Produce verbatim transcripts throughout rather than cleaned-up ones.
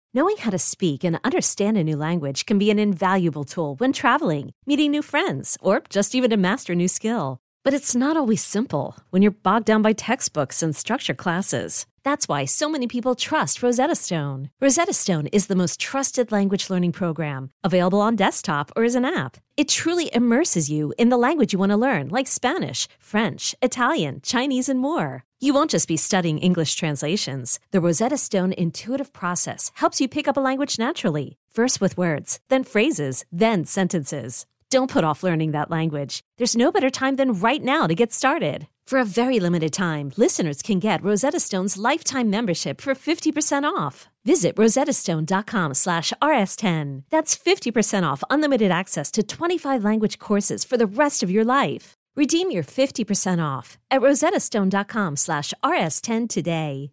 Knowing how to speak and understand a new language can be an invaluable tool when traveling, meeting new friends, or just even to master a new skill. But it's not always simple when you're bogged down by textbooks and structured classes. That's why so many people trust Rosetta Stone. Rosetta Stone is the most trusted language learning program, available on desktop or as an app. It truly immerses you in the language you want to learn, like Spanish, French, Italian, Chinese, and more. You won't just be studying English translations. The Rosetta Stone intuitive process helps you pick up a language naturally, first with words, then phrases, then sentences. Don't put off learning that language. There's no better time than right now to get started. For a very limited time, listeners can get Rosetta Stone's lifetime membership for fifty percent off. Visit rosettastone.com slash rs10. That's fifty percent off unlimited access to twenty-five language courses for the rest of your life. Redeem your fifty percent off at rosettastone.com slash rs10 today.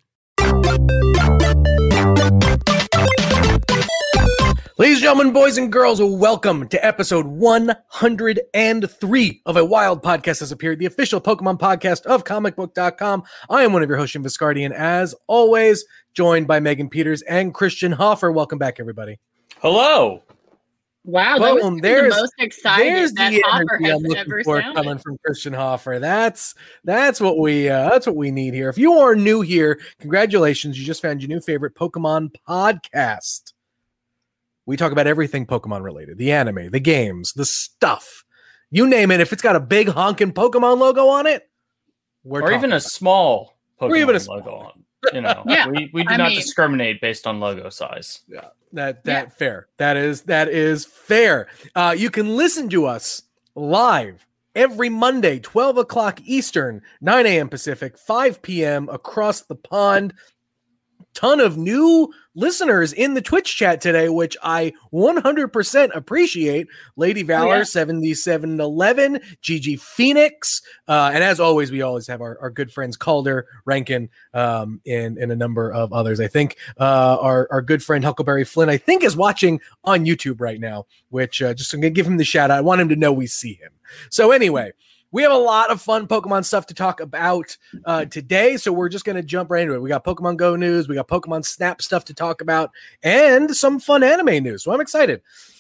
Ladies and gentlemen, boys and girls, welcome to episode one hundred three of A Wild Podcast Has Appeared, the official Pokemon podcast of comic book dot com. I am one of your hosts, Jim Viscardi, and as always, joined by Megan Peters and Christian Hoffer. Welcome back, everybody. Hello. Wow, that Boom. was There's, the most excited that the Hoffer has I'm looking ever for sounded. coming from Christian Hoffer. That's that's what we uh, that's what we need here. If you are new here, congratulations! You just found your new favorite Pokemon podcast. We talk about everything Pokemon related, the anime, the games, the stuff. You name it. If it's got a big honking Pokemon logo on it, we're or even a about small Pokemon or even a logo on. You know, Yeah, we, we do I not mean- discriminate based on logo size. Yeah, that that Yeah. fair. That is that is fair. Uh, you can listen to us live every Monday, twelve o'clock Eastern, nine a.m. Pacific, five p.m. across the pond. Ton of new listeners in the Twitch chat today, which I one hundred percent appreciate. Lady Valor, Oh, yeah. seventy-seven eleven, Gigi Phoenix, uh, and as always, we always have our, our good friends Calder, Rankin, um, and, and a number of others. I think uh, our, our good friend Huckleberry Flynn, I think, is watching on YouTube right now, which uh, just I'm going to give him the shout out. I want him to know we see him. So anyway, we have a lot of fun Pokemon stuff to talk about uh, today, so we're just going to jump right into it. We got Pokemon Go news, we got Pokemon Snap stuff to talk about, and some fun anime news, so I'm excited.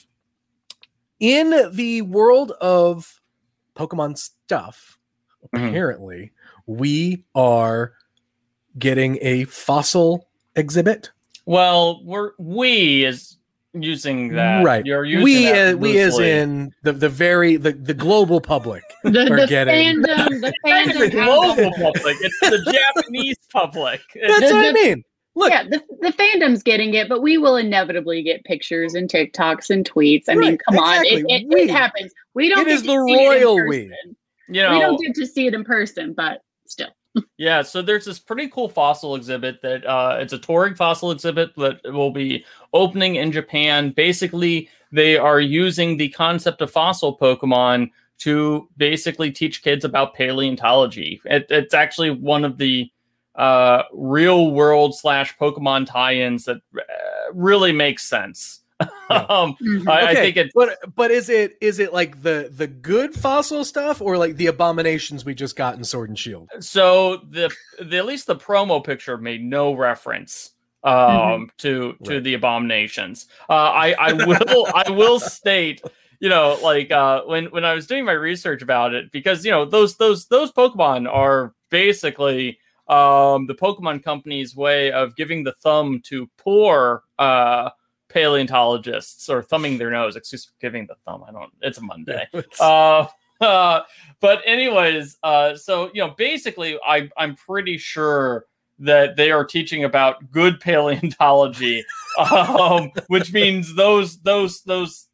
In the world of Pokemon stuff, Mhm. apparently, we are getting a fossil exhibit. Well, we're we is using that. Right. You're using We, that uh, we as loosely. in the, the very, the, the global public. The, We're the getting- fandom, the It's the fandom, global public. It's the Japanese public. That's It's- what I the- mean. Look, yeah, the, the fandom's getting it, but we will inevitably get pictures and TikToks and tweets. I mean, Right, come exactly. on, it, it, We- it happens. We don't it get is to the see it in royal person. we. you know, We don't get to see it in person, but still. Yeah, so there's this pretty cool fossil exhibit that uh, it's a touring fossil exhibit that will be opening in Japan. Basically, they are using the concept of fossil Pokemon to basically teach kids about paleontology. It, it's actually one of the uh, real world slash Pokemon tie-ins that uh, really makes sense. Yeah. um, Mhm. I, I Okay, think it's but but is it is it like the the good fossil stuff or like the abominations we just got in Sword and Shield? so the, the at least the promo picture made no reference um Mhm. to to Right. the abominations. uh i i will I will state, you know, like uh when when I was doing my research about it, because you know those those those Pokemon are basically um the Pokemon Company's way of giving the thumb to poor uh paleontologists, or thumbing their nose, excuse me, giving the thumb, I don't, it's a Monday. It's- Uh, uh, but anyways, uh, so you know, basically, I I'm pretty sure that they are teaching about good paleontology, um, which means those those those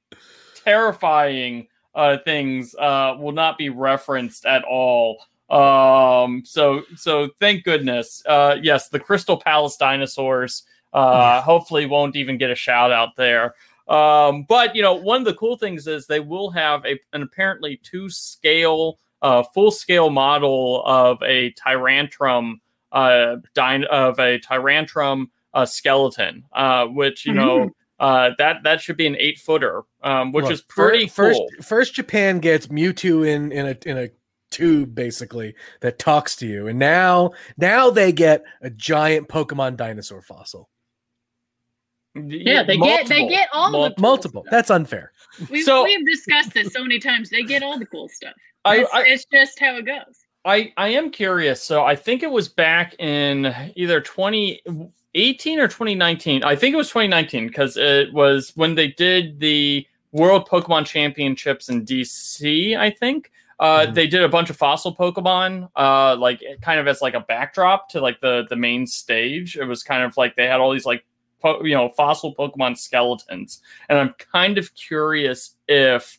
terrifying uh, things uh, will not be referenced at all. Um, so so thank goodness. Uh, yes, the Crystal Palace dinosaurs uh, hopefully won't even get a shout out there. Um, but you know, one of the cool things is they will have a an apparently two scale, uh, full scale model of a Tyrantrum, uh, dine of a Tyrantrum uh, skeleton, uh, which you know, uh, that that should be an eight footer, um, which Look, is pretty fir- cool. First, first Japan gets Mewtwo in in a in a tube basically that talks to you, and now now they get a giant Pokemon dinosaur fossil. Yeah, they multiple, get they get all multiple. the cool multiple. Stuff. That's unfair. We've, so, we've discussed this so many times. They get all the cool stuff. I, It's, I, it's just how it goes. I, I am curious. So I think it was back in either twenty eighteen or twenty nineteen. I think it was twenty nineteen because it was when they did the World Pokemon Championships in D C, I think. Uh, mm-hmm. They did a bunch of fossil Pokemon, uh, like kind of as like a backdrop to like the, the main stage. It was kind of like they had all these like, po- you know, fossil Pokemon skeletons. And I'm kind of curious if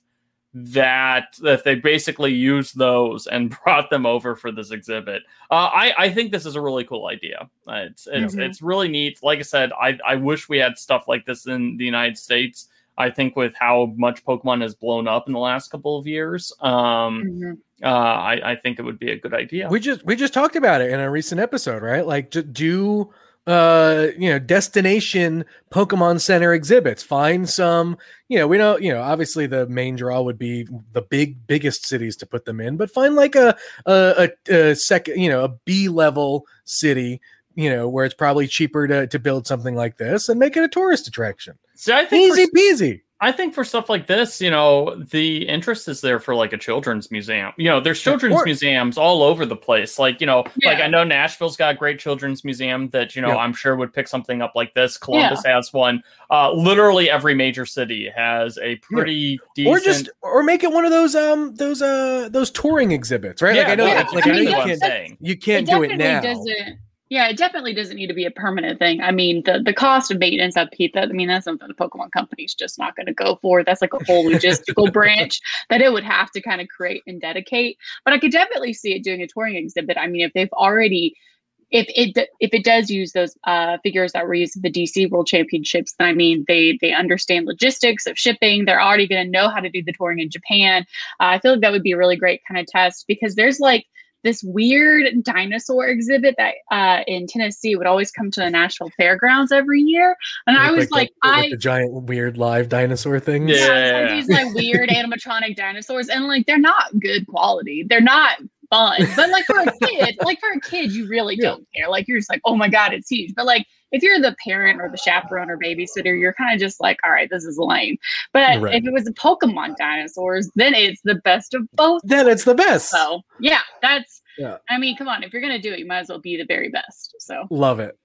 that if they basically used those and brought them over for this exhibit. Uh, I, I think this is a really cool idea. Uh, it's it's, mm-hmm. it's really neat. Like I said, I, I wish we had stuff like this in the United States. I think with how much Pokemon has blown up in the last couple of years, um, mm-hmm. uh, I, I think it would be a good idea. We just we just talked about it in a recent episode, right? Like, to do uh, you know, destination Pokemon Center exhibits. Find some, you know, we know, you know, obviously the main draw would be the big biggest cities to put them in, but find like a a, a, a second, you know, a B level city, you know, where it's probably cheaper to to build something like this and make it a tourist attraction. See, I think easy for, peasy. I think for stuff like this, you know, the interest is there for like a children's museum. You know, there's children's museums all over the place. Like, you know, yeah. like I know Nashville's got a great children's museum that, you know, yeah. I'm sure would pick something up like this. Columbus yeah. has one. Uh, literally every major city has a pretty yeah. decent. Or just, or make it one of those, um, those, uh, those touring exhibits, right? Yeah, like I know, yeah. that's, like I I know mean, you can't, can't, you can't it do it now. Doesn't, Yeah, it definitely doesn't need to be a permanent thing. I mean, the, the cost of maintenance, upkeep, that I mean, that's something the Pokemon company's just not going to go for. That's like a whole logistical branch that it would have to kind of create and dedicate. But I could definitely see it doing a touring exhibit. I mean, if they've already, if it if it does use those uh, figures that were used at the D C World Championships, then I mean, they they understand logistics of shipping. They're already going to know how to do the touring in Japan. Uh, I feel like that would be a really great kind of test because there's like this weird dinosaur exhibit that uh, in Tennessee would always come to the Nashville Fairgrounds every year. And like, I was like, the, I like the giant weird live dinosaur things. Yeah, yeah these like weird animatronic dinosaurs, and like they're not good quality. They're not fun. But like for a kid, like for a kid, you really yeah. don't care. Like you're just like, oh my god, it's huge. But like if you're the parent or the chaperone or babysitter, you're kind of just like, all right, this is lame. But right. if it was the Pokemon dinosaurs, then it's the best of both. Then it's the best. So yeah, that's, yeah. I mean, come on, if you're going to do it, you might as well be the very best. So love it.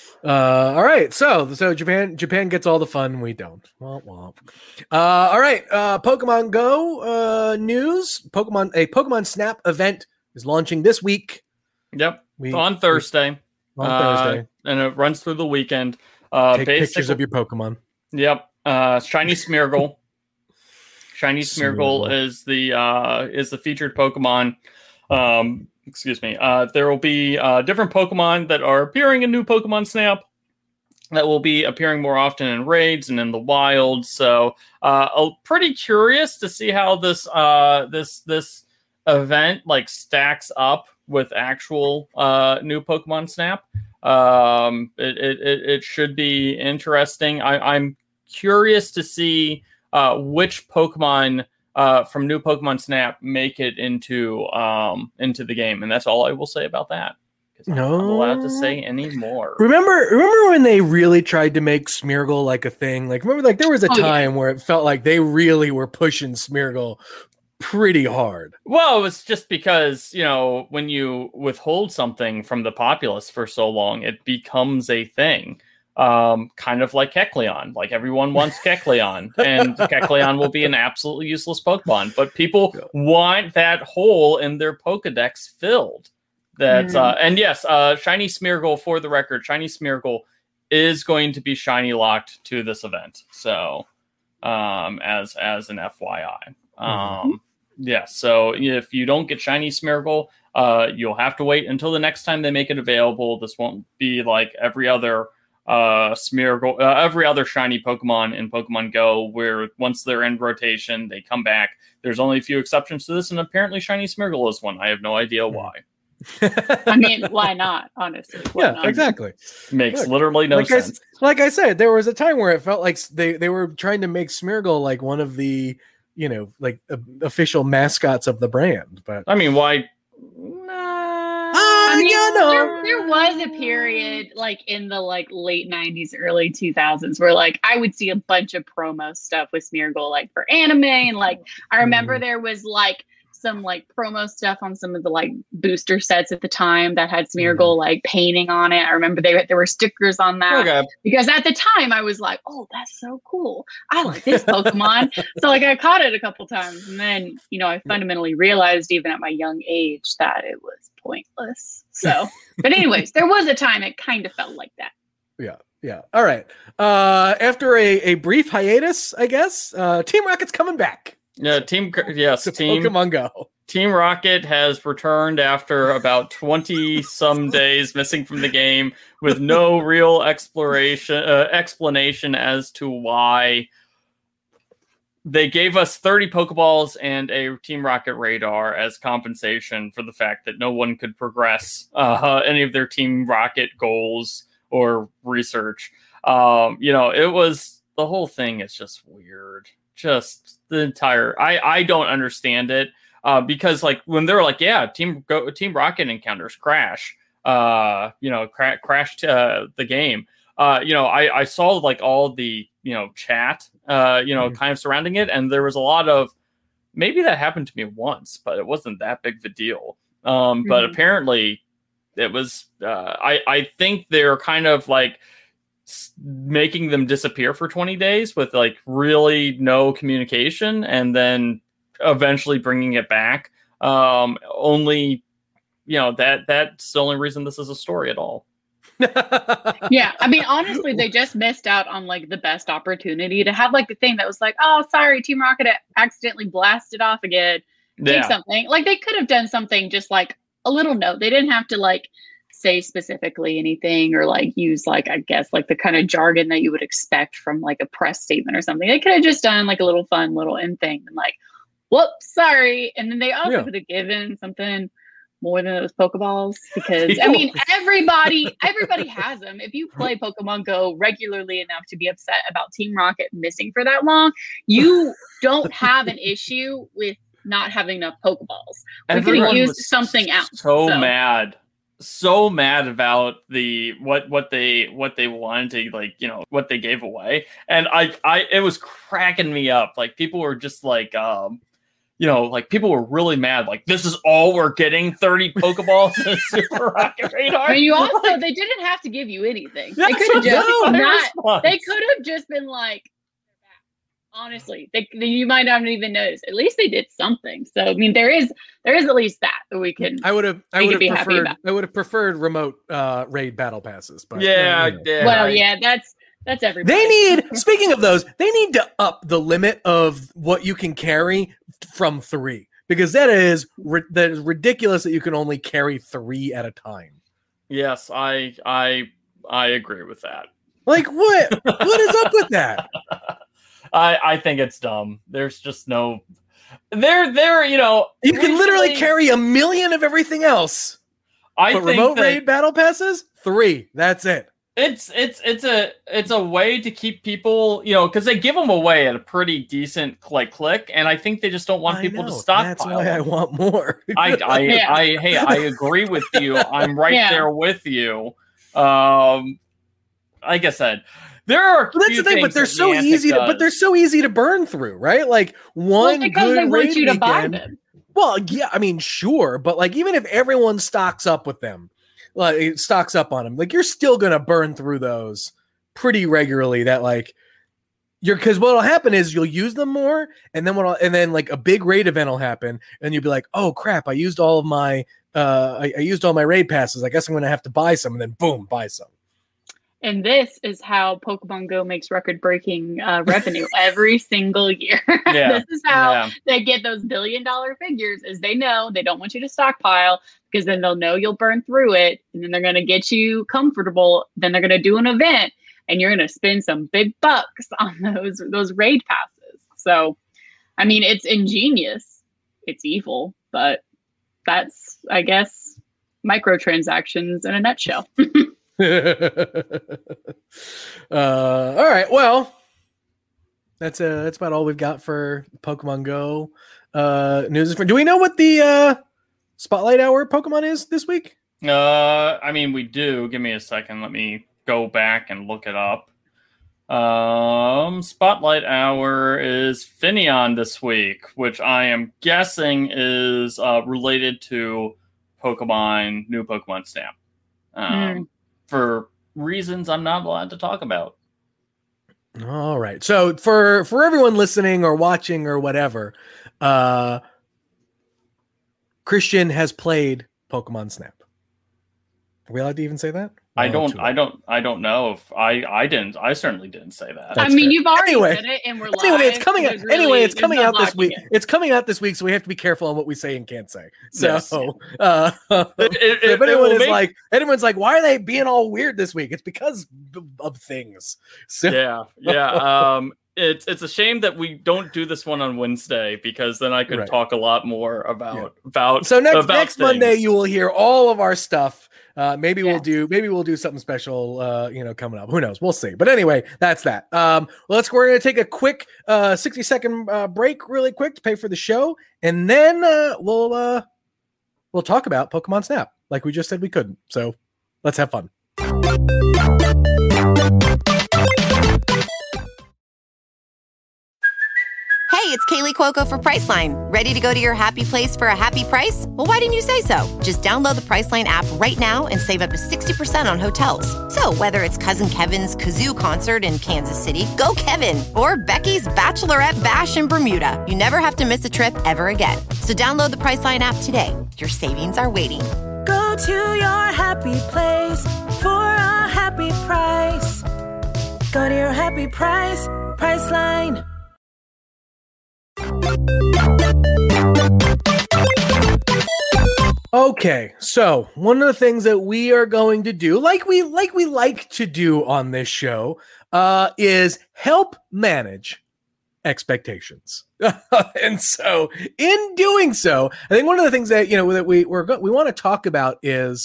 Uh, all right. So, so Japan, Japan gets all the fun. We don't. Womp womp. Uh, all right. Uh, Pokemon Go, uh, news, Pokemon, a Pokemon Snap event is launching this week. Yep. We, on Thursday. On uh, Thursday. And it runs through the weekend. Uh, Take pictures of your Pokemon. Yep. Uh, Shiny Smeargle. Shiny Smeargle, Smeargle is the, uh, is the featured Pokemon. Um, excuse me. Uh, there will be uh, different Pokemon that are appearing in new Pokemon Snap that will be appearing more often in raids and in the wild. So, uh, I'm pretty curious to see how this uh, this this event like stacks up with actual uh, new Pokemon Snap. Um, it, it it should be interesting. I, I'm curious to see uh, which Pokemon. Uh, from new Pokemon Snap make it into um into the game, and that's all I will say about that. I'm no. not allowed to say any more. Remember, remember when they really tried to make Smeargle like a thing? Like, remember, like there was a oh, time yeah. where it felt like they really were pushing Smeargle pretty hard. Well, it was just because, you know, when you withhold something from the populace for so long, it becomes a thing. Um, kind of like Kecleon. Like everyone wants Kecleon, and Kecleon will be an absolutely useless Pokemon. But people want that hole in their Pokedex filled. That's mm. uh, and yes, uh, Shiny Smeargle. For the record, Shiny Smeargle is going to be shiny locked to this event. So, um, as as an F Y I, um, mm-hmm. yeah. So if you don't get Shiny Smeargle, uh, you'll have to wait until the next time they make it available. This won't be like every other. Uh, Smeargle, uh, every other shiny Pokemon in Pokemon Go, where once they're in rotation, they come back. There's only a few exceptions to this, and apparently Shiny Smeargle is one. I have no idea why. I mean, why not? Honestly, why yeah, not? exactly. Makes Look, literally no like sense. I, like I said, there was a time where it felt like they they were trying to make Smeargle like one of the, you know, like uh, official mascots of the brand. But I mean, why? I mean, you know. there, there was a period like in the like late nineties, early two thousands where like I would see a bunch of promo stuff with Smeargle like for anime, and like I remember Mhm. there was like some like promo stuff on some of the like booster sets at the time that had Smeargle like painting on it. I remember they there were stickers on that Okay. because at the time I was like, oh, that's so cool. I like this Pokemon. So like I caught it a couple times, and then you know I fundamentally realized even at my young age that it was pointless. So, but anyways, there was a time it kind of felt like that. Yeah. Yeah. All right. Uh, after a, a brief hiatus, I guess, uh, Team Rocket's coming back Yeah, team. Yes, to team. Pokemon Go. Team Rocket has returned after about twenty some days missing from the game with no real exploration uh, explanation as to why. They gave us thirty Pokeballs and a Team Rocket radar as compensation for the fact that no one could progress uh, any of their Team Rocket goals or research. Um, you know, it was the whole thing is just weird. Just the entire I I don't understand it uh, because like when they're like, yeah, Team Go, Team Rocket encounters crash, uh, you know, cra- crashed uh, the game. Uh, you know, I, I saw like all the, you know, chat, uh, you know, mm-hmm. kind of surrounding it. And there was a lot of, maybe that happened to me once, but it wasn't that big of a deal. Um, mm-hmm. But apparently it was, uh, I, I think they're kind of like s- making them disappear for twenty days with like really no communication and then eventually bringing it back. Um, only, you know, that that's the only reason this is a story at all. Yeah, I mean, honestly, they just missed out on like the best opportunity to have like the thing that was like, oh, sorry, Team Rocket accidentally blasted off again. Take Yeah. something. Like they could have done something just like a little note. They didn't have to like say specifically anything or like use like, I guess, like the kind of jargon that you would expect from like a press statement or something. They could have just done like a little fun little end thing and like, whoops, sorry. And then they also Yeah. could have given something more than those Pokeballs, because I mean, everybody, everybody has them. If you play Pokemon Go regularly enough to be upset about Team Rocket missing for that long, you don't have an issue with not having enough Pokeballs. We could have Everyone used was something else. So, So. mad, so mad about the what what they what they wanted to like you know what they gave away, and I I it was cracking me up. Like people were just like um. You know, like people were really mad. Like, this is all we're getting: thirty Pokeballs and Super Rocket Radar. I mean, you also like, they didn't have to give you anything. They that's could have just my not. response. They could have just been like, honestly, they, you might not even notice. At least they did something. So I mean, there is there is at least that that we can. I would have I We would could be have happy preferred about. I would have preferred remote uh, raid battle passes, but yeah, uh, you know. yeah. Well, yeah, that's that's everybody. They need, speaking of those, they need to up the limit of what you can carry from three. Because that is that is ridiculous that you can only carry three at a time. Yes, I I I agree with that. Like what? What is up with that? I I think it's dumb. There's just no. They're they're you know You can literally recently- carry a million of everything else. I but think remote that raid battle passes, three. That's it. It's it's it's a it's a way to keep people, you know, because they give them away at a pretty decent like click, and I think they just don't want I people know. to stockpile. That's why I want more. I I, Yeah. I hey I agree with you. I'm right Yeah. there with you. Um, like I said, there are. a Well, that's few the thing, but things they're that so Niantic easy to, but does. they're so easy to burn through, right? Like Well, one because good they want raid you to buy weekend- them. Well, yeah, I mean, sure, but like even if everyone stocks up with them, like it stocks up on them, like you're still gonna burn through those pretty regularly. That like you're because what'll happen is you'll use them more, and then what? And then like a big raid event will happen, and you'll be like, oh crap, I used all of my uh, I, I used all my raid passes. I guess I'm gonna have to buy some, and then boom, buy some. And this is how Pokemon Go makes record-breaking uh, revenue every single year. Yeah. This is how Yeah. they get those billion-dollar figures, is they know they don't want you to stockpile because then they'll know you'll burn through it, and then they're going to get you comfortable. Then they're going to do an event, and you're going to spend some big bucks on those those raid passes. So, I mean, it's ingenious. It's evil, but that's, I guess, microtransactions in a nutshell. uh, all right. Well, that's uh that's about all we've got for Pokemon Go uh, news. Do we know what the uh, Spotlight Hour Pokemon is this week? Uh, I mean, we do. Give me a second. Let me go back and look it up. Um, Spotlight Hour is Finneon this week, which I am guessing is uh, related to Pokemon, new Pokemon Snap. Um, mm. For reasons I'm not allowed to talk about. All right. So for, for everyone listening or watching or whatever, uh, Christian has played Pokemon Snap. Are we allowed to even say that? I don't, I don't, I don't know if I, I didn't, I certainly didn't say that. That's I mean, fair. You've already anyway, said it, and we're anyway, live. It's coming out. Really, anyway, it's coming no out this week. It. It's coming out this week, so we have to be careful on what we say and can't say. So, yes. uh, it, it, so if anyone is make... like, anyone's like, why are they being all weird this week? It's because of things. So. Yeah, yeah. Um, it's it's a shame that we don't do this one on Wednesday, because then I could right. talk a lot more about yeah. about. So next about next things. Monday you will hear all of our stuff. Uh, maybe yeah. we'll do maybe we'll do something special, uh, you know, coming up. Who knows? We'll see. But anyway, that's that. Um, well, let's we're gonna take a quick uh, sixty second uh, break, really quick, to pay for the show, and then uh, we'll uh, we'll talk about Pokemon Snap, like we just said we couldn't. So let's have fun. Hey, it's Kaylee Cuoco for Priceline. Ready to go to your happy place for a happy price? Well, why didn't you say so? Just download the Priceline app right now and save up to sixty percent on hotels. So whether it's Cousin Kevin's Kazoo Concert in Kansas City, go Kevin, or Becky's Bachelorette Bash in Bermuda, you never have to miss a trip ever again. So download the Priceline app today. Your savings are waiting. Go to your happy place for a happy price. Go to your happy price, Priceline. Okay, so one of the things that we are going to do, like we like we like to do on this show, uh, is help manage expectations. And so, in doing so, I think one of the things that you know that we we're go- we want to talk about is,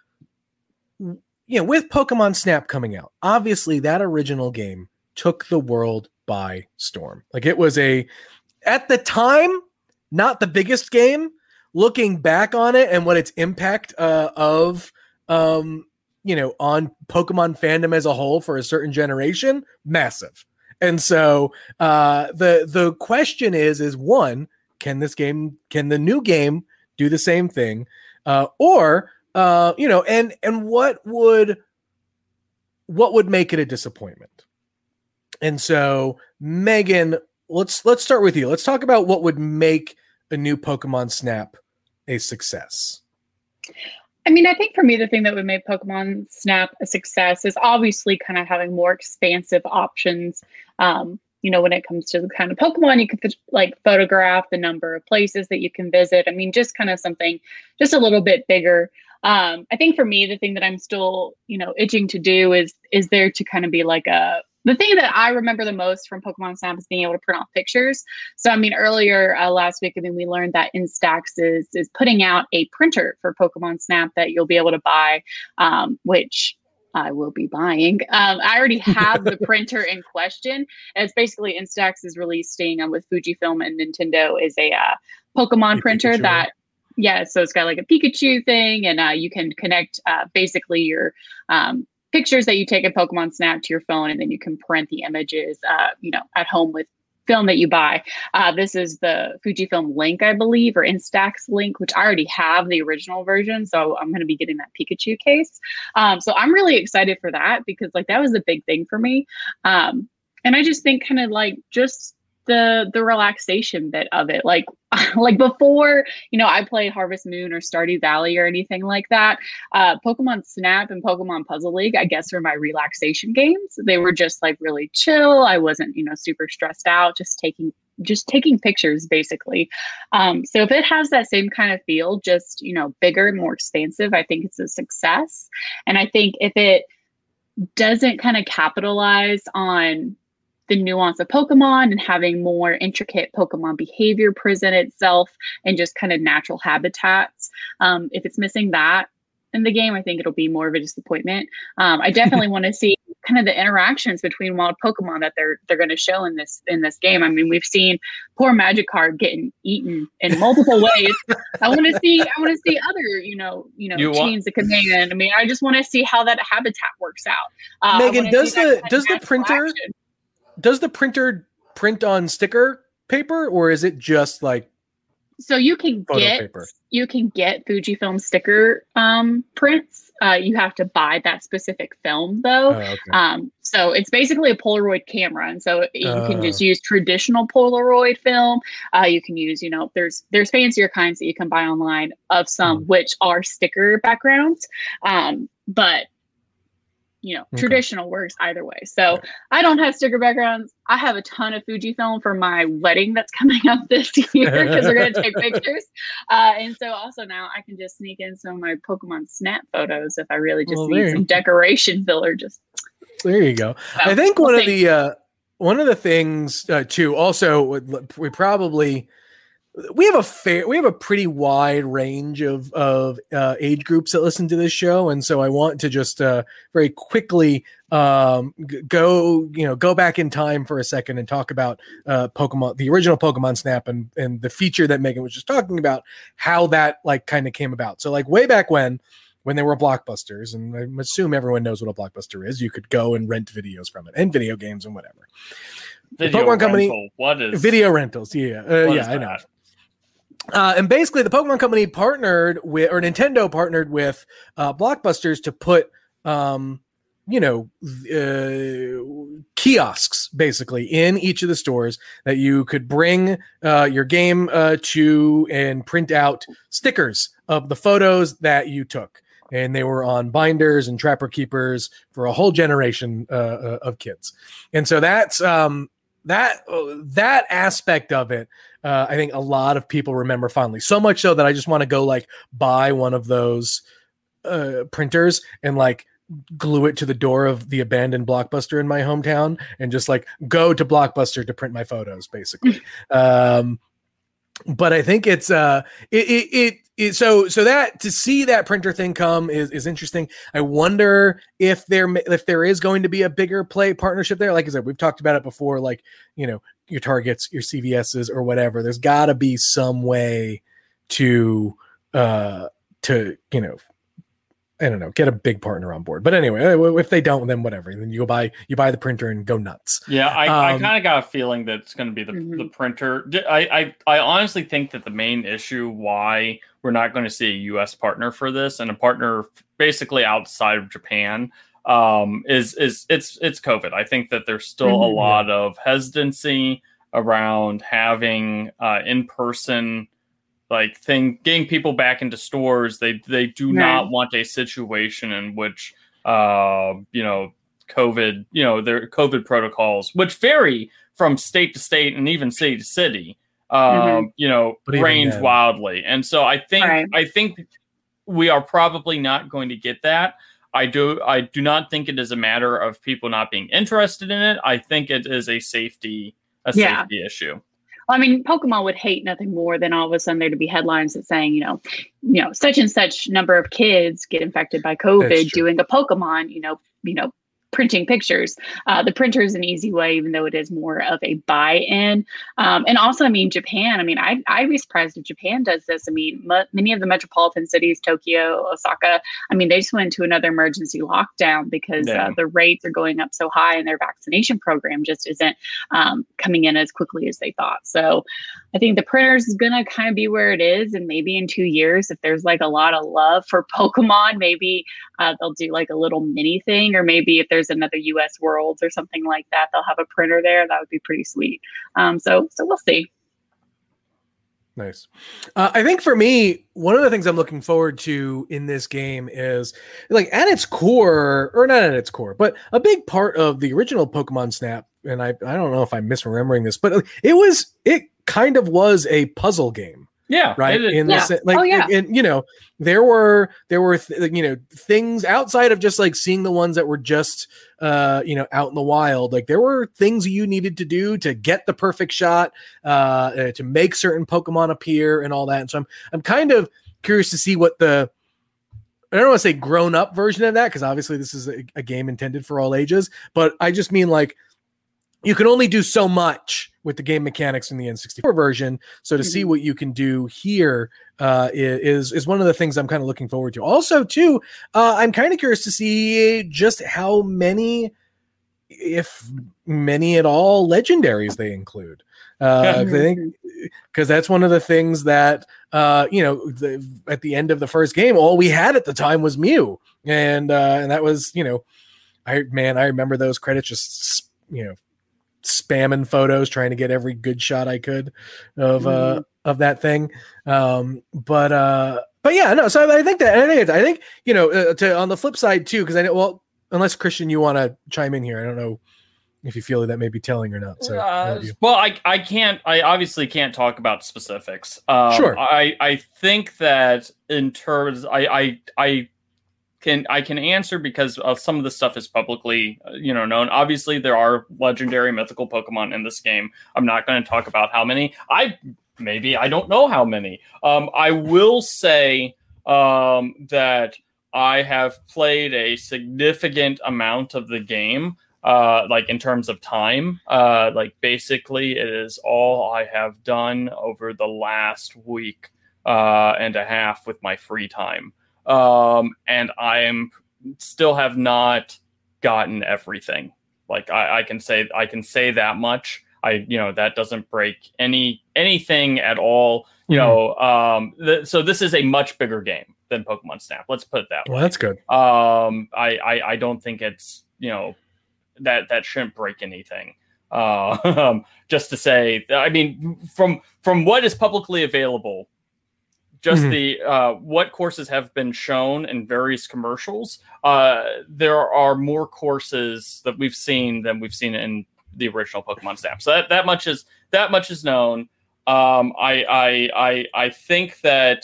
you know, with Pokemon Snap coming out, obviously that original game took the world by storm. Like it was a At the time, not the biggest game. Looking back on it and what its impact uh, of, um, you know, on Pokemon fandom as a whole for a certain generation, massive. And so uh, the the question is, is one, can this game, can the new game do the same thing, uh, or uh, you know, and and what would what would make it a disappointment? And so, Megan, let's let's start with you. Let's talk about what would make a new Pokemon Snap a success. I mean, I think for me, the thing that would make Pokemon Snap a success is obviously kind of having more expansive options. Um, you know, when it comes to the kind of Pokemon, you can like photograph the number of places that you can visit. I mean, just kind of something just a little bit bigger. Um, I think for me, the thing that I'm still, you know, itching to do is, is there to kind of be like a, the thing that I remember the most from Pokemon Snap is being able to print out pictures. So, I mean, earlier uh, last week, I mean, we learned that Instax is is putting out a printer for Pokemon Snap that you'll be able to buy, um, which I will be buying. Um, I already have the printer in question. And it's basically Instax is releasing um, with Fujifilm and Nintendo is a uh, Pokemon a printer Pikachu. that, yeah, so it's got like a Pikachu thing, and uh, you can connect uh, basically your um, pictures that you take in Pokemon Snap to your phone, and then you can print the images, uh, you know, at home with film that you buy. Uh, this is the Fujifilm Link, I believe, or Instax Link, which I already have the original version. So I'm going to be getting that Pikachu case. Um, so I'm really excited for that because like that was a big thing for me. Um, and I just think kind of like just the the relaxation bit of it, like like before, you know, I played Harvest Moon or Stardew Valley or anything like that. Uh, Pokemon Snap and Pokemon Puzzle League, I guess, were my relaxation games. They were just like really chill. I wasn't, you know, super stressed out, just taking just taking pictures basically. Um, so if it has that same kind of feel, just, you know, bigger and more expansive, I think it's a success. And I think if it doesn't kind of capitalize on the nuance of Pokemon and having more intricate Pokemon behavior present itself and just kind of natural habitats. Um, if it's missing that in the game, I think it'll be more of a disappointment. Um, I definitely want to see kind of the interactions between wild Pokemon that they're they're going to show in this in this game. I mean, we've seen poor Magikarp getting eaten in multiple ways. I want to see I want to see other you know you know You chains of command. I mean, I just want to see how that habitat works out. Uh, I Megan, wanna does see that the kind of does the natural printer action. does the printer print on sticker paper, or is it just like So you can photo get paper? you can get Fujifilm sticker um, prints. Uh, you have to buy that specific film though. Oh, okay. Um, so it's basically a Polaroid camera, and so you can Oh. just use traditional Polaroid film. Uh, you can use, you know, there's there's fancier kinds that you can buy online of some Mm. which are sticker backgrounds, um, but you know, Okay. traditional works either way. So I don't have sticker backgrounds. I have a ton of Fujifilm for my wedding that's coming up this year because we're going to take pictures. Uh, and so also now I can just sneak in some of my Pokemon Snap photos if I really just Well, need there- some decoration filler. Just There you go. so, I think we'll one of see. the uh, one of the things uh, too. Also, we probably we have a fair we have a pretty wide range of of uh, age groups that listen to this show, and so I want to just uh, very quickly um, g- go you know go back in time for a second and talk about uh, Pokemon, the original Pokemon Snap, and and the feature that Megan was just talking about, how that like kind of came about. So like way back when. When there were blockbusters, and I assume everyone knows what a blockbuster is, you could go and rent videos from it, and video games and whatever. Video Pokemon Company- rental. What is Video rentals, yeah, uh, what yeah, is I know. that? Uh, and basically, the Pokemon Company partnered with, or Nintendo partnered with, uh, Blockbusters to put, um, you know, uh, kiosks basically in each of the stores that you could bring uh, your game uh, to and print out stickers of the photos that you took. And they were on binders and Trapper Keepers for a whole generation uh, uh, of kids. And so that's um, that uh, that aspect of it. Uh, I think a lot of people remember fondly. So much so that I just want to go like buy one of those uh, printers and like glue it to the door of the abandoned Blockbuster in my hometown and just like go to Blockbuster to print my photos, basically. um, but I think it's uh, it, it it it so so that to see that printer thing come is is interesting. I wonder if there ma- if there is going to be a bigger play partnership there. Like I said, we've talked about it before. Like you know, your Targets, your C V S's, or whatever. There's got to be some way to uh to you know. I don't know, get a big partner on board. But anyway, if they don't, then whatever. Then you go buy you buy the printer and go nuts. Yeah, I, I Um, kind of got a feeling that it's going to be the, Mhm. the printer. D- I, I, I honestly think that the main issue why we're not going to see a U S partner for this and a partner basically outside of Japan um, is is it's it's COVID. I think that there's still a Mhm. lot of hesitancy around having uh, in person like thing getting people back into stores. They they do Right. not want a situation in which uh, you know. COVID, you know, their COVID protocols, which vary from state to state and even city to city, um, Mhm. you know, But even range then- wildly. And so I think Right. I think we are probably not going to get that. I do I do not think it is a matter of people not being interested in it. I think it is a safety a Yeah. safety issue. I mean, Pokemon would hate nothing more than all of a sudden there to be headlines that saying, you know, you know, such and such number of kids get infected by That's COVID true. doing a Pokemon, you know, you know, printing pictures. Uh, the printer is an easy way, even though it is more of a buy-in. Um, and also, I mean, Japan. I mean, I I'd be surprised if Japan does this. I mean, m- many of the metropolitan cities, Tokyo, Osaka. I mean, they just went into another emergency lockdown because Yeah. uh, the rates are going up so high, and their vaccination program just isn't um, coming in as quickly as they thought. So, I think the printers is gonna kind of be where it is, and maybe in two years, if there's like a lot of love for Pokemon, maybe uh, they'll do like a little mini thing, or maybe if there's another U S Worlds or something like that, they'll have a printer there. That would be pretty sweet. Um, so, so we'll see. Nice. Uh, I think for me, one of the things I'm looking forward to in this game is like at its core, or not at its core, but a big part of the original Pokemon Snap. And I, I don't know if I'm misremembering this, but it was, it kind of was a puzzle game. Yeah, Right. it is. In Yeah. the se- like, Oh, yeah. and you know, there were, there were, th- you know, things outside of just like seeing the ones that were just, uh, you know, out in the wild. Like there were things you needed to do to get the perfect shot, uh, uh, to make certain Pokemon appear and all that. And so I'm, I'm kind of curious to see what the, I don't want to say grown up version of that, because obviously this is a, a game intended for all ages, but I just mean like you can only do so much with the game mechanics in the N sixty-four version. So to mm-hmm. see what you can do here uh, is, is one of the things I'm kind of looking forward to. Also, too, uh, I'm kind of curious to see just how many, if many at all, legendaries they include. Uh, I think because that's one of the things that uh, you know the, at the end of the first game, all we had at the time was Mew, and uh, and that was you know, I man, I remember those credits just you know spamming photos, trying to get every good shot I could of uh, mm. of that thing. Um, but uh, but yeah, no. So I think that I think it's, I think you know uh, to on the flip side too, because I know well, unless Christian, you want to chime in here, I don't know if you feel that may be telling or not. So, uh, well, I I can't. I obviously can't talk about specifics. Um, sure. I I think that in terms, I I I can I can answer because of some of the stuff is publicly uh, you know known. Obviously, there are legendary mythical Pokemon in this game. I'm not going to talk about how many. I maybe I don't know how many. Um, I will say um that I have played a significant amount of the game. Uh, like in terms of time, uh, like basically it is all I have done over the last week uh, and a half with my free time. Um, and I am still have not gotten everything. Like I, I can say, I can say that much. I, you know, that doesn't break any, anything at all, you mm-hmm. know? Um, th- so this is a much bigger game than Pokemon Snap. Let's put it that way. Well, that's good. Um, I, I, I don't think it's, you know, that that shouldn't break anything. Uh, um, just to say, I mean, from from what is publicly available, just mm-hmm. the uh, what courses have been shown in various commercials, uh, there are more courses that we've seen than we've seen in the original Pokemon Snap. So that, that much is that much is known. Um, I, I I I think that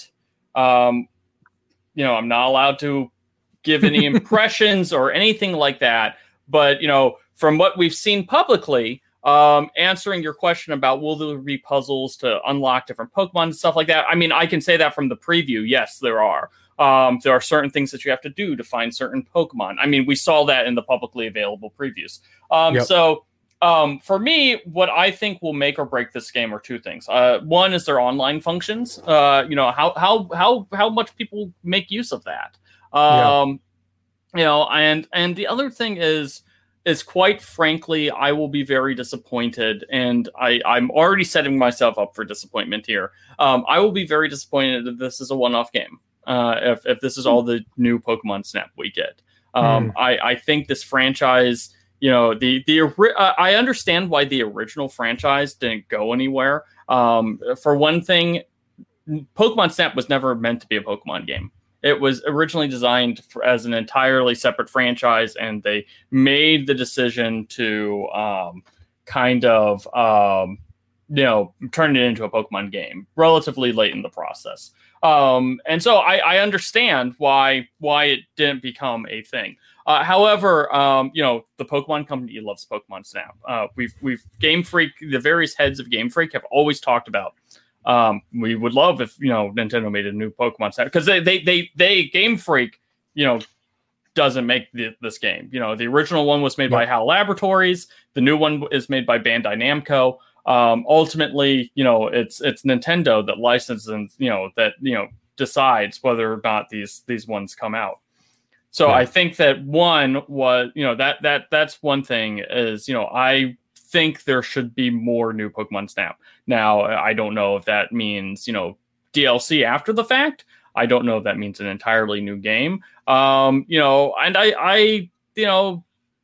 um, you know I'm not allowed to give any impressions or anything like that. But, you know, from what we've seen publicly, um, answering your question about will there be puzzles to unlock different Pokemon and stuff like that. I mean, I can say that from the preview. Yes, there are. Um, there are certain things that you have to do to find certain Pokemon. I mean, we saw that in the publicly available previews. Um, yep. So um, for me, what I think will make or break this game are two things. Uh, one is their online functions. Uh, you know, how how how how much people make use of that. Um, yeah. You know, and and the other thing is, is quite frankly, I will be very disappointed, and I, I'm already setting myself up for disappointment here. Um, I will be very disappointed if this is a one-off game, uh, if, if this is all the new Pokemon Snap we get. Um, mm. I, I think this franchise, you know, the the uh, I understand why the original franchise didn't go anywhere. Um, for one thing, Pokemon Snap was never meant to be a Pokemon game. It was originally designed for, as an entirely separate franchise, and they made the decision to um, kind of, um, you know, turn it into a Pokemon game relatively late in the process. Um, and so I, I understand why why it didn't become a thing. Uh, however, um, you know, the Pokemon Company loves Pokemon Snap. Uh, we've we've Game Freak, the various heads of Game Freak have always talked about. Um, we would love if, you know, Nintendo made a new Pokemon Snap, because they, they, they, they Game Freak, you know, doesn't make the, this game. You know, the original one was made yeah. by HAL Laboratories. The new one is made by Bandai Namco. Um, ultimately, you know, it's, it's Nintendo that licenses and, you know, that, you know, decides whether or not these, these ones come out. So yeah. I think that one was, you know, that, that, that's one thing is, you know, I think there should be more new Pokemon Snap. Now, I don't know if that means, you know, D L C after the fact. I don't know if that means an entirely new game. Um, you know, and I, I, you know,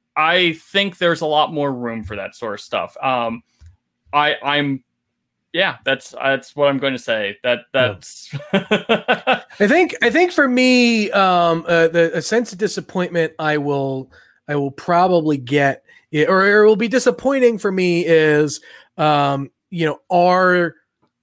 I think there's a lot more room for that sort of stuff. Um, I, I'm, yeah, that's that's what I'm going to say. That that's. I think I think for me, um, uh, the a sense of disappointment I will I will probably get. It, or it will be disappointing for me is, um, you know, are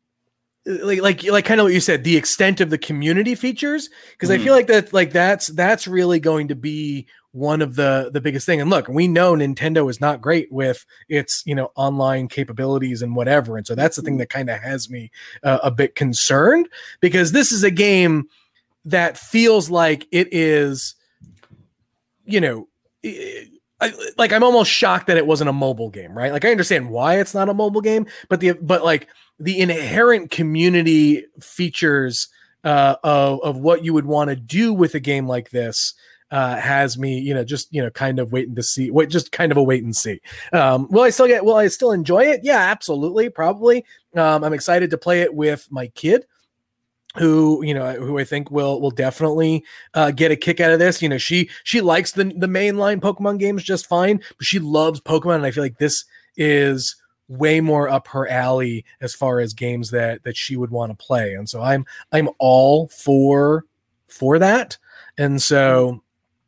like, like, like kind of what you said, the extent of the community features. Cause mm-hmm. I feel like that, like that's, that's really going to be one of the, the biggest thing. And look, we know Nintendo is not great with its, you know, online capabilities and whatever. And so that's the thing that kind of has me uh, a bit concerned, because this is a game that feels like it is, you know, I, like I'm almost shocked that it wasn't a mobile game, right? Like I understand why it's not a mobile game, but the but like the inherent community features uh, of of what you would want to do with a game like this uh, has me, you know, just you know, kind of waiting to see. Wait, just kind of a wait and see. Um, will I still get? Will I still enjoy it? Yeah, absolutely, probably. Um, I'm excited to play it with my kid, who you know who I think will will definitely uh, get a kick out of this. You know, she she likes the the mainline Pokemon games just fine, but she loves Pokemon, and I feel like this is way more up her alley as far as games that that she would want to play. And so I'm I'm all for for that. And so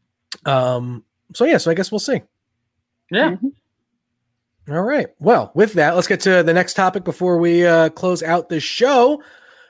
um so yeah, so I guess we'll see. Yeah. All right. Well, with that, let's get to the next topic before we uh, close out this show.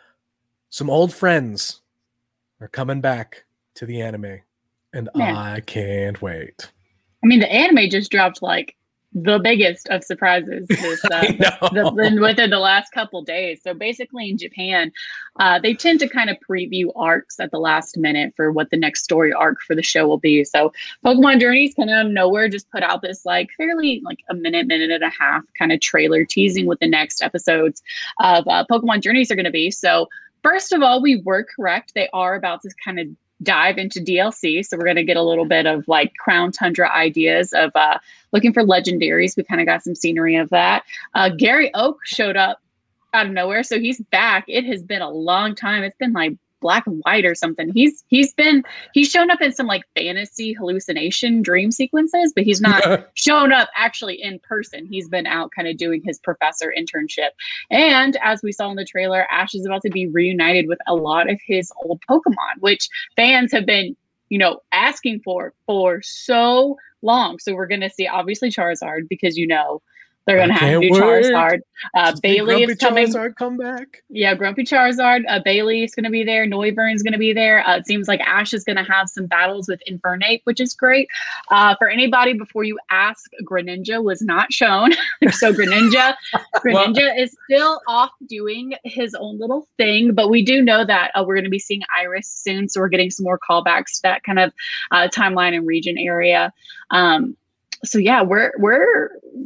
Some old friends are coming back to the anime, and Man. I can't wait. I mean, the anime just dropped like the biggest of surprises this, uh, the, the, within the last couple days. So basically in Japan, uh, they tend to kind of preview arcs at the last minute for what the next story arc for the show will be. So Pokemon Journeys kind of out of nowhere just put out this like fairly like a minute, minute and a half kind of trailer teasing what the next episodes of uh, Pokemon Journeys are going to be. So first of all, we were correct. They are about to kind of dive into D L C. So we're going to get a little bit of like Crown Tundra ideas of uh, looking for legendaries. We kind of got some scenery of that. Uh, Gary Oak showed up out of nowhere. So he's back. It has been a long time. It's been like Black and White or something. He's he's been he's shown up in some like fantasy hallucination dream sequences, but he's not shown up actually in person. He's been out kind of doing his professor internship. And as we saw in the trailer, Ash is about to be reunited with a lot of his old Pokemon, which fans have been, you know, asking for for so long. So we're gonna see obviously Charizard, because you know they're going to have to do Charizard. Uh, Bailey is coming. Charizard come back. Yeah, Grumpy Charizard. Uh, Bailey is going to be there. Noivern's going to be there. Uh, it seems like Ash is going to have some battles with Infernape, which is great. Uh, for anybody, before you ask, Greninja was not shown. So Greninja, Greninja well, is still off doing his own little thing. But we do know that uh, we're going to be seeing Iris soon. So we're getting some more callbacks to that kind of uh, timeline and region area. Um, so yeah, we're we're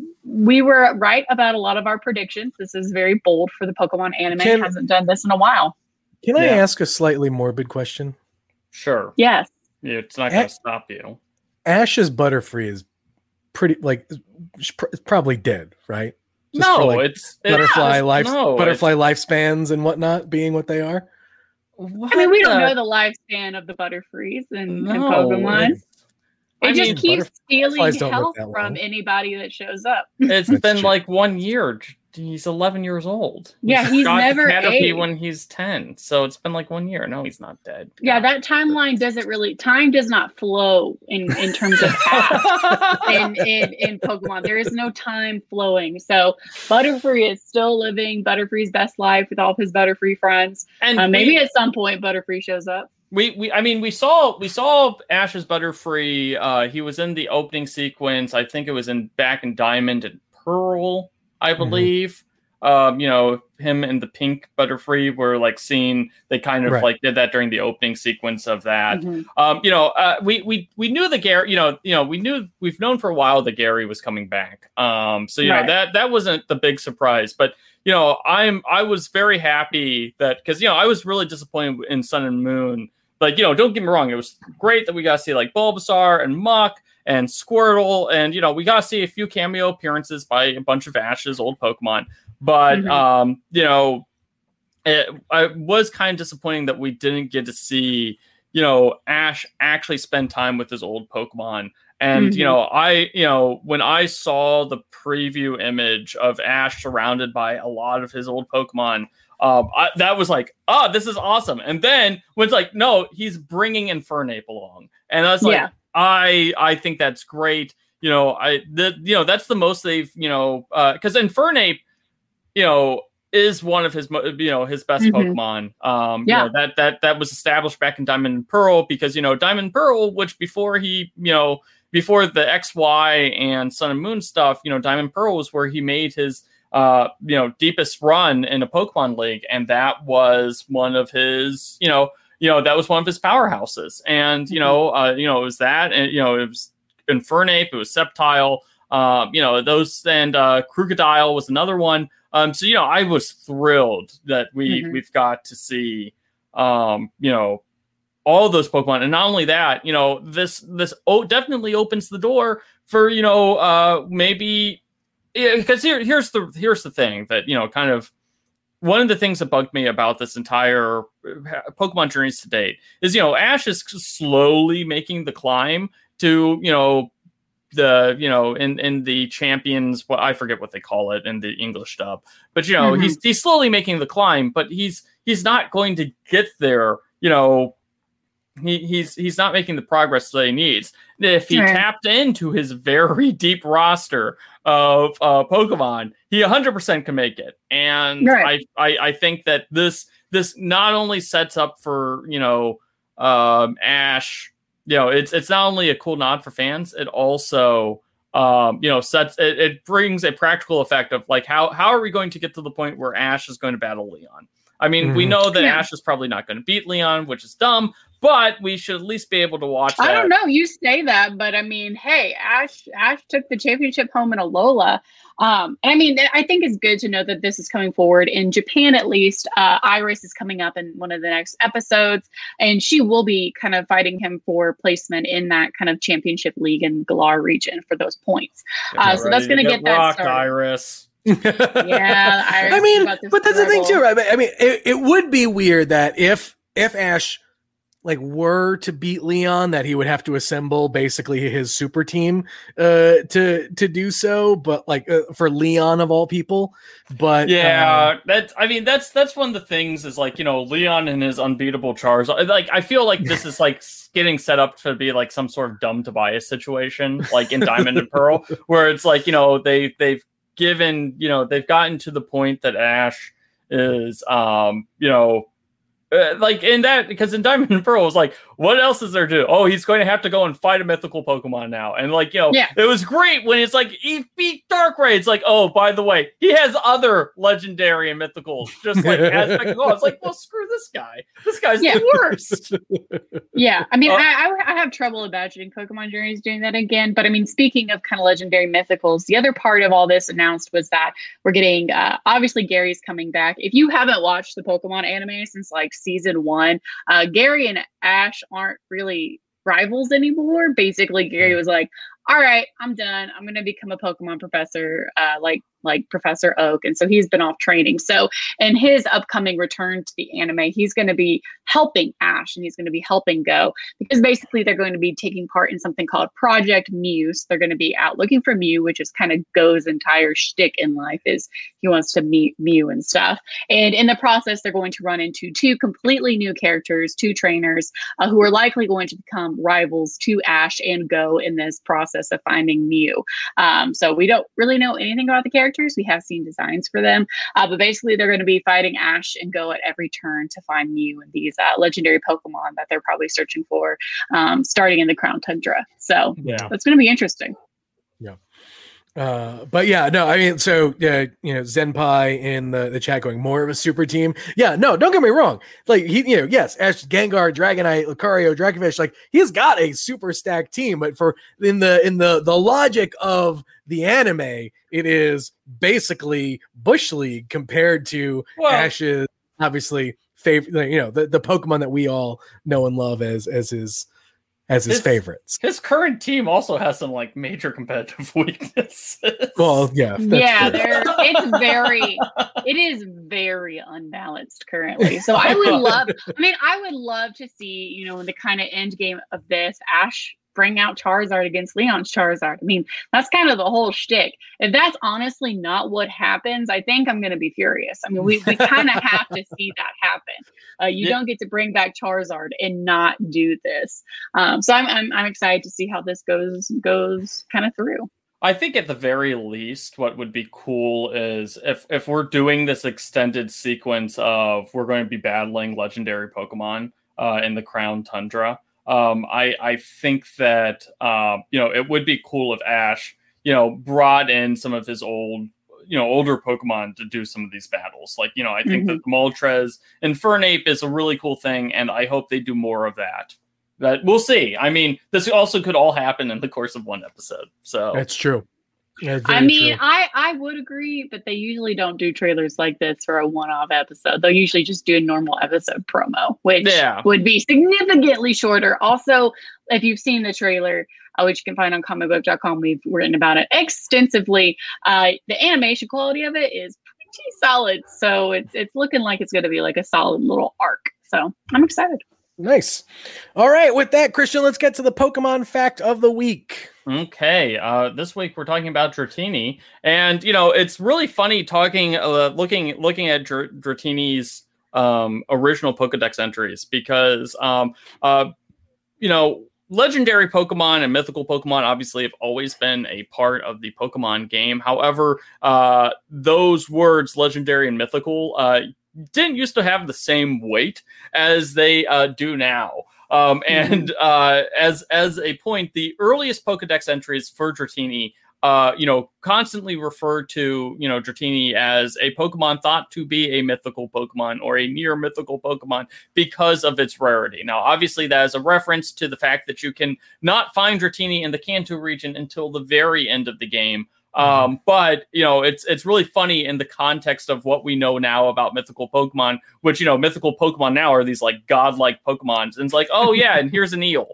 we were right about a lot of our predictions. This is very bold for the Pokemon anime. Can, hasn't done this in a while. Can I yeah. ask a slightly morbid question? Sure. Yes. Yeah, it's not going to stop you. Ash's Butterfree is pretty like it's probably dead, right? Just no, like it's butterfly it's, life, no, butterfly it's, lifespans and whatnot being what they are. What I mean, we the? don't know the lifespan of the Butterfrees and, no, and Pokemon. It's, It I just mean, keeps stealing health from anybody that shows up. It's been true. like one year. He's eleven years old. Yeah, he's, he's never aged. When he's ten, so it's been like one year. No, he's not dead. Yeah, that timeline doesn't really. Time does not flow in, in terms of past in, in in Pokemon. There is no time flowing. So Butterfree is still living Butterfree's best life with all of his Butterfree friends. And uh, maybe we, at some point Butterfree shows up. We, we, I mean, we saw, we saw Ash's Butterfree. Uh, he was in the opening sequence. I think it was in back in Diamond and Pearl, I believe. Mm-hmm. Um, you know, him and the pink Butterfree were like seen. They kind of right. like did that during the opening sequence of that. Mm-hmm. Um, you know, uh, we, we, we knew that Gary, you know, you know, we knew we've known for a while that Gary was coming back. Um, so you right. know that that wasn't the big surprise, but. You know, I'm I was very happy that because, you know, I was really disappointed in Sun and Moon. Like, you know, don't get me wrong. It was great that we got to see like Bulbasaur and Muck and Squirtle. And, you know, we got to see a few cameo appearances by a bunch of Ash's old Pokemon. But, mm-hmm. um, you know, it, it was kind of disappointing that we didn't get to see, you know, Ash actually spend time with his old Pokemon. And, mm-hmm. you know, I, you know, when I saw the preview image of Ash surrounded by a lot of his old Pokemon, um, I, that was like, oh, this is awesome. And then when it's like, no, he's bringing Infernape along. And I was like, yeah. I, I think that's great. You know, I, the, you know, that's the most they've, you know, uh, cause Infernape, you know, is one of his, you know, his best mm-hmm. Pokemon. Um, yeah. You know, that, that, that was established back in Diamond and Pearl because, you know, Diamond and Pearl, which before he, you know, before the X Y and Sun and Moon stuff, you know, Diamond Pearl was where he made his, uh, you know, deepest run in a Pokemon League. And that was one of his, you know, you know, that was one of his powerhouses. And, you know, uh, you know, it was that, and, you know, it was Infernape, it was Sceptile, um, you know, those, and uh, Krookodile was another one. Um, so, you know, I was thrilled that we, Mm-hmm. we've got to see, um, you know, all of those Pokemon. And not only that, you know, this, this oh, definitely opens the door for, you know, uh, maybe, because here, here's the, here's the thing that, you know, kind of, one of the things that bugged me about this entire Pokemon journeys to date is, you know, Ash is slowly making the climb to, you know, the, you know, in, in the champions, well, I forget what they call it in the English dub, but, you know, mm-hmm. he's, he's slowly making the climb, but he's, he's not going to get there, you know, he, he's, he's not making the progress that he needs. If he right. tapped into his very deep roster of uh, Pokemon, he one hundred percent can make it. And right. I, I, I think that this, this not only sets up for, you know, um, Ash, you know, it's, it's not only a cool nod for fans, it also, um, you know, sets, it, it brings a practical effect of like, how, how are we going to get to the point where Ash is going to battle Leon? I mean, mm-hmm. we know that yeah. Ash is probably not going to beat Leon, which is dumb, but we should at least be able to watch that. I don't know. You say that, but I mean, hey, Ash Ash took the championship home in Alola. Um, and I mean, I think it's good to know that this is coming forward. In Japan, at least, uh, Iris is coming up in one of the next episodes, and she will be kind of fighting him for placement in that kind of championship league in Galar region for those points. Uh, so that's going to get, get that rocked, started. Iris. yeah, Iris I mean, but that's the thing too, right? I mean, it, it would be weird that if if Ash like were to beat Leon, that he would have to assemble basically his super team uh, to to do so. But like uh, for Leon of all people, but yeah, um, that's I mean that's that's one of the things is like, you know, Leon and his unbeatable Charizard. Like I feel like this is like getting set up to be like some sort of dumb Tobias situation, like in Diamond and Pearl, where it's like, you know, they they've given, you know, they've gotten to the point that Ash is, um, you know, uh, like in that, because in Diamond and Pearl, it was like, what else is there to do? Oh, he's going to have to go and fight a mythical Pokemon now. And like, you know, yeah. it was great when it's like, he beat Darkrai. It's like, oh, by the way, he has other legendary and mythicals, just like as Mechagodzilla. It's like, well, screw this guy. This guy's yeah. the worst. yeah. I mean, uh, I, I have trouble imagining Pokemon Journeys doing that again. But I mean, speaking of kind of legendary mythicals, the other part of all this announced was that we're getting, uh, obviously Gary's coming back. If you haven't watched the Pokemon anime since like season one, uh, Gary and Ash aren't really rivals anymore. Basically, Gary was like, all right, I'm done. I'm going to become a Pokemon professor, uh, like like Professor Oak. And so he's been off training. So in his upcoming return to the anime, he's going to be helping Ash and he's going to be helping Go, because basically they're going to be taking part in something called Project Mew. So they're going to be out looking for Mew, which is kind of Go's entire shtick in life, is he wants to meet Mew and stuff. And in the process, they're going to run into two completely new characters, two trainers uh, who are likely going to become rivals to Ash and Go in this process of finding Mew. Um, so we don't really know anything about the characters. We have seen designs for them, uh, but basically they're going to be fighting Ash and Go at every turn to find Mew and these uh, legendary Pokemon that they're probably searching for, um, starting in the Crown Tundra. So yeah, that's going to be interesting. Yeah. Uh, but yeah, no, I mean, so, uh, you know, Zenpai in the, the chat going, more of a super team. Yeah, no, don't get me wrong. Like, he, you know, yes, Ash, Gengar, Dragonite, Lucario, Dracovish, like, he's got a super stacked team, but for in the, in the, the logic of the anime, it is basically Bush League compared to well, Ash's, obviously, favorite, you know, the, the Pokemon that we all know and love as, as his, as his, his favorites. His current team also has some like major competitive weaknesses. Well, yeah. Yeah, there it's very it is very unbalanced currently. So I would love I mean, I would love to see, you know, in the kind of end game of this, Ash bring out Charizard against Leon's Charizard. I mean, that's kind of the whole shtick. If that's honestly not what happens, I think I'm going to be furious. I mean, we, we kind of have to see that happen. Uh, you yeah. don't get to bring back Charizard and not do this. Um, so I'm, I'm I'm excited to see how this goes goes kind of through. I think at the very least, what would be cool is if if we're doing this extended sequence of we're going to be battling legendary Pokemon uh, in the Crown Tundra. Um, I, I think that, uh, you know, it would be cool if Ash, you know, brought in some of his old, you know, older Pokemon to do some of these battles. Like, you know, I think Mhm. that the Moltres and Fernape is a really cool thing, and I hope they do more of that. That we'll see. I mean, this also could all happen in the course of one episode. So That's true. That's I very mean, true. I, I would agree, but they usually don't do trailers like this for a one-off episode. They'll usually just do a normal episode promo, which Yeah. would be significantly shorter. Also, if you've seen the trailer, uh, which you can find on comic book dot com, we've written about it extensively. Uh, the animation quality of it is pretty solid, so it's it's looking like it's going to be like a solid little arc. So I'm excited. Nice. All right. With that, Christian, let's get to the Pokemon fact of the week. Okay, uh, this week we're talking about Dratini, and you know it's really funny talking, uh, looking, looking at Dr- Dratini's um, original Pokedex entries because, um, uh, you know, legendary Pokemon and mythical Pokemon obviously have always been a part of the Pokemon game. However, uh, those words, legendary and mythical, uh, didn't used to have the same weight as they uh, do now. Um, and uh, as as a point, the earliest Pokedex entries for Dratini, uh, you know, constantly refer to, you know, Dratini as a Pokemon thought to be a mythical Pokemon or a near mythical Pokemon because of its rarity. Now, obviously, that is a reference to the fact that you can not find Dratini in the Kanto region until the very end of the game. Um, but, you know, it's it's really funny in the context of what we know now about mythical Pokemon, which, you know, mythical Pokemon now are these like godlike Pokemons. And it's like, oh, yeah, and here's an eel.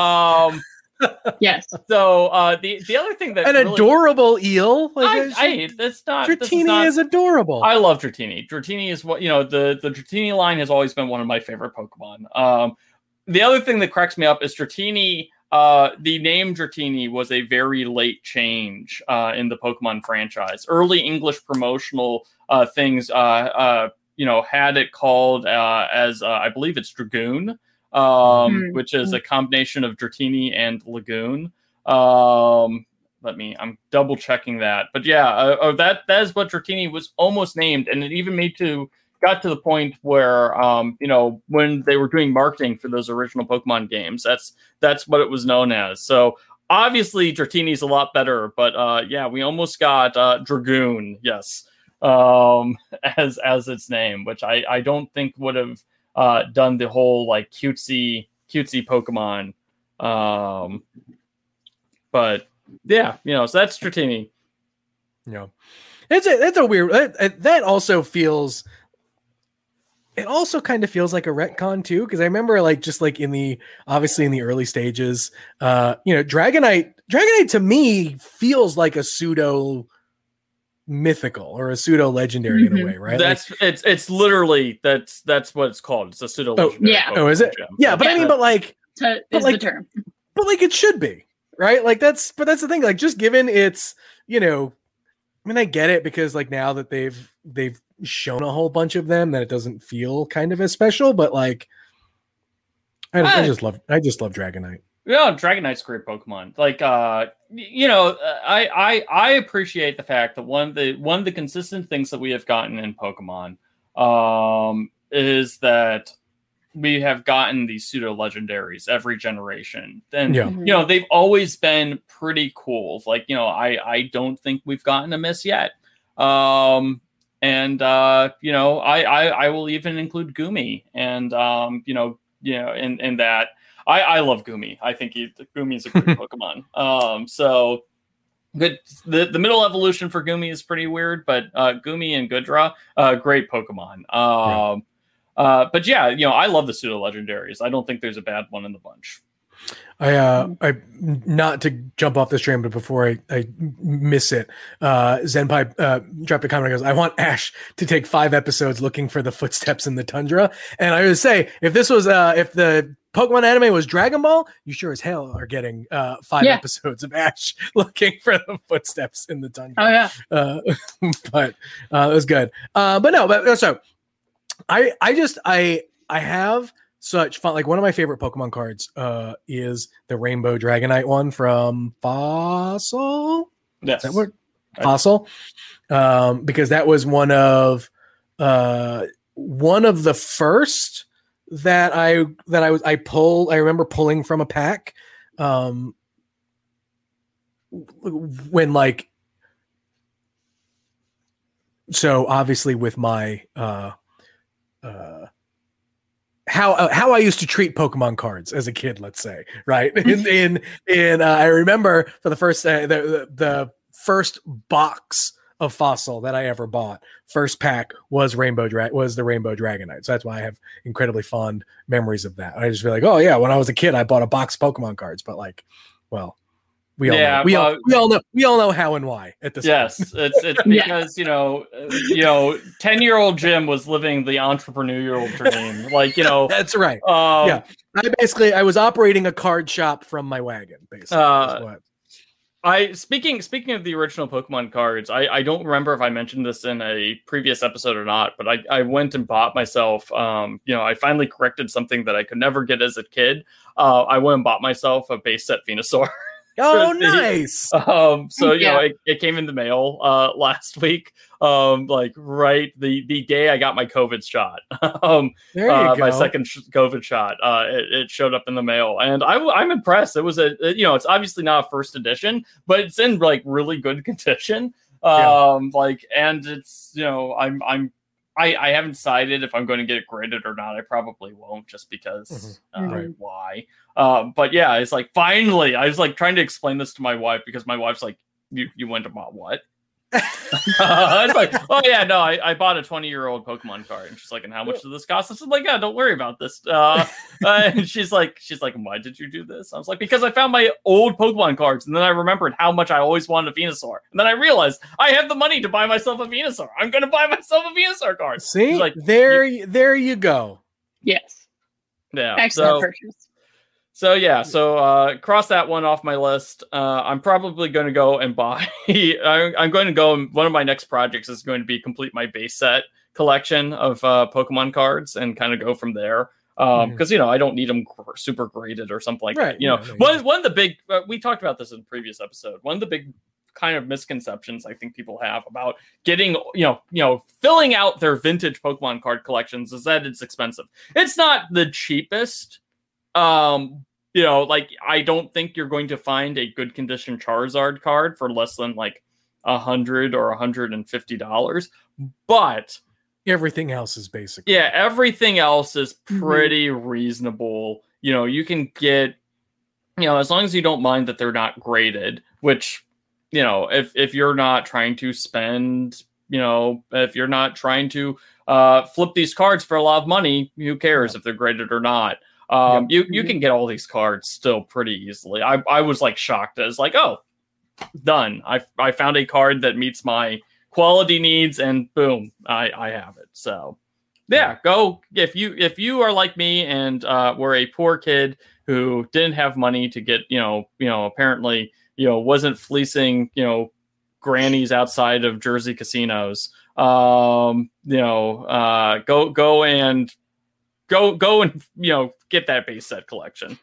Um, Yes. so uh, the, the other thing that An really, adorable eel. Like, I, it's- I, that's not, this is Dratini not, is adorable. I love Dratini. Dratini is what, you know, the, the Dratini line has always been one of my favorite Pokemon. Um, the other thing that cracks me up is Dratini. Uh, the name Dratini was a very late change uh, in the Pokemon franchise. Early English promotional uh, things, uh, uh, you know, had it called uh, as uh, I believe it's Dragoon, um, Mm. which is a combination of Dratini and Lagoon. Um, let me, I'm double checking that, but yeah, uh, uh, that that is what Dratini was almost named, and it even made to. Got to the point where, um, you know, when they were doing marketing for those original Pokemon games, that's that's what it was known as. So obviously, Dratini's a lot better, but uh, yeah, we almost got uh, Dragoon, yes, um, as as its name, which I, I don't think would have uh, done the whole like cutesy cutesy Pokemon. Um, but yeah, you know, so that's Dratini. Yeah, it's a it's a weird. That, that also feels. It also kind of feels like a retcon too, because I remember like just like in the obviously in the early stages, uh, you know, Dragonite, Dragonite to me feels like a pseudo mythical or a pseudo legendary in a Mhm. way, right? That's it's it's literally that's that's what it's called. It's a pseudo legendary. yeah. Like, oh, is it? Yeah, but I mean, but like, To, But is like- the term. but like it should be, right? Like that's, but that's the thing. Like just given its, you know, I mean, I get it because like now that they've they've shown a whole bunch of them, that it doesn't feel kind of as special. But like, I, I Ah. just love, I just love Dragonite. Yeah, Dragonite's a great Pokemon. Like, uh, y- you know, uh, I, I I appreciate the fact that one of the one of the consistent things that we have gotten in Pokemon, um, is that we have gotten these pseudo legendaries every generation, and Yeah. you know they've always been pretty cool. Like, you know, I I don't think we've gotten a miss yet. Um, and uh, you know, I, I I will even include Gumi, and um, you know, you know, in in that. I, I love Gumi. I think he, Gumi is a great Pokemon. Um, so good. The, the middle evolution for Gumi is pretty weird, but uh, Gumi and Goodra, uh, great Pokemon. Um, uh, but yeah, you know, I love the pseudo legendaries. I don't think there's a bad one in the bunch. I, uh, I, not to jump off this train, but before I, I miss it, uh, Zenpai, uh, dropped a comment and goes, I want Ash to take five episodes looking for the footsteps in the tundra. And I would say, if this was, uh, if the Pokemon anime was Dragon Ball, you sure as hell are getting, uh, five Yeah. episodes of Ash looking for the footsteps in the tundra. Oh yeah. Uh, but, uh, it was good. Uh, but no, but so I, I just, I, I have such fun. Like one of my favorite Pokemon cards uh is the Rainbow Dragonite one from Fossil. Yes. Is that what Fossil? Um, because that was one of uh one of the first that I that I was I pulled. I remember pulling from a pack. Um, when like so obviously with my uh, uh, how uh, how I used to treat Pokemon cards as a kid, let's say, right? In in, in uh, I remember for the first uh, the, the the first box of Fossil that I ever bought, first pack was Rainbow Dra- was the Rainbow Dragonite. So that's why I have incredibly fond memories of that. I just feel like, oh yeah, when I was a kid, I bought a box of Pokemon cards, but like, well. We all, yeah, know. We, well, all, we all know we all know how and why at this yes, point. it's it's because you know uh, you know ten year old Jim was living the entrepreneurial dream, like you know that's right. Um, yeah, I basically I was operating a card shop from my wagon. Basically, uh, what. I speaking speaking of the original Pokemon cards, I, I don't remember if I mentioned this in a previous episode or not, but I, I went and bought myself. Um, you know, I finally corrected something that I could never get as a kid. Uh, I went and bought myself a base set Venusaur. Oh, nice. Um, so, you yeah. know, it, it came in the mail uh, last week, um, like right the, the day I got my COVID shot, um, There you uh, go. my second sh- COVID shot. Uh, it, it showed up in the mail, and I, I'm impressed. It was a, you know, it's obviously not a first edition, but it's in like really good condition. Um, yeah. Like, and it's, you know, I'm, I'm, I, I haven't decided if I'm going to get it graded or not. I probably won't, just because mm-hmm. uh, right. why? Um, but yeah, it's like finally, I was like trying to explain this to my wife because my wife's like, "You you went to bought what?" uh, I was like, "Oh yeah, no, I, I bought a twenty year old Pokemon card," and she's like, "And how much does this cost?" I was like, "Yeah, don't worry about this." Uh, uh, and she's like, "She's like, why did you do this?" I was like, "Because I found my old Pokemon cards, and then I remembered how much I always wanted a Venusaur, and then I realized I have the money to buy myself a Venusaur. I'm going to buy myself a Venusaur card." See, she's like, there, you, there you go. Yes. Yeah. Excellent so, purchase. So yeah, so uh, cross that one off my list. Uh, I'm probably going to go and buy. I, I'm going to go. And one of my next projects is going to be complete my base set collection of uh, Pokemon cards and kind of go from there. Because um, mm-hmm. you know I don't need them gr- super graded or something like right, that. You know, yeah, one yeah. one of the big uh, we talked about this in a previous episode. One of the big kind of misconceptions I think people have about getting you know you know filling out their vintage Pokemon card collections is that it's expensive. It's not the cheapest. Um, you know, like I don't think you're going to find a good condition Charizard card for less than like a hundred or a hundred and fifty dollars, but everything else is basically yeah, everything else is pretty mm-hmm. reasonable. You know, you can get, you know, as long as you don't mind that they're not graded, which, you know, if if you're not trying to spend, you know, if you're not trying to uh, flip these cards for a lot of money, who cares yeah. if they're graded or not? Um, yep. you, you can get all these cards still pretty easily. I, I was like shocked as like, oh, done. I, I found a card that meets my quality needs and boom, I, I have it. So yeah, go. If you, if you are like me and uh, were a poor kid who didn't have money to get, you know, you know, apparently, you know, wasn't fleecing, you know, grannies outside of Jersey casinos, um, you know, uh, go, go and, Go, go, and you know, get that base set collection.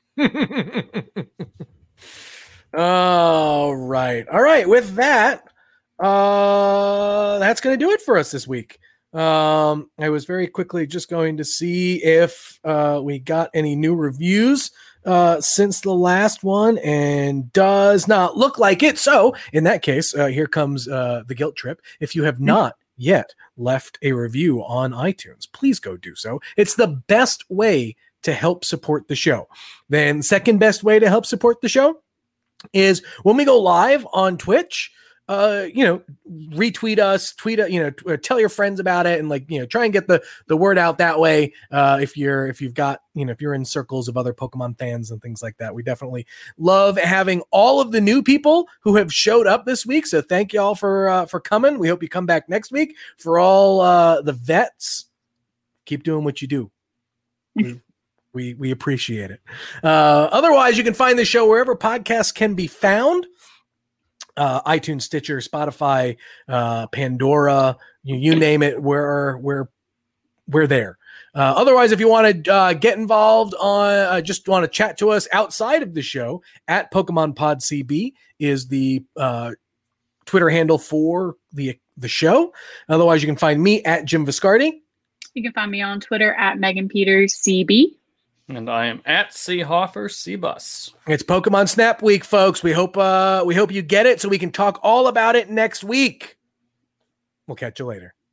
All right, all right. With that, uh, that's going to do it for us this week. Um, I was very quickly just going to see if uh, we got any new reviews uh, since the last one, and does not look like it. So, in that case, uh, here comes uh, the guilt trip. If you have not yet left a review on iTunes, please go do so. It's the best way to help support the show. Then second best way to help support the show is when we go live on Twitch, uh, you know, retweet us, tweet, you know, t- tell your friends about it, and like, you know, try and get the, the word out that way. Uh, if you're, if you've got, you know, if you're in circles of other Pokemon fans and things like that, we definitely love having all of the new people who have showed up this week. So thank y'all for, uh, for coming. We hope you come back next week. For all, uh, the vets, keep doing what you do. we, we, we appreciate it. Uh, otherwise you can find the show wherever podcasts can be found. Uh, iTunes, Stitcher, Spotify, uh, Pandora, you, you name it, we're, we're, we're there. Uh, otherwise, if you want to uh, get involved on, uh, just want to chat to us outside of the show, at Pokemon Pod C B is the uh, Twitter handle for the the show. Otherwise, you can find me at Jim Viscardi. You can find me on Twitter at Megan Peters C B. And I am at Seahoffer C-Bus. It's Pokemon Snap Week, folks. We hope uh, we hope you get it so we can talk all about it next week. We'll catch you later.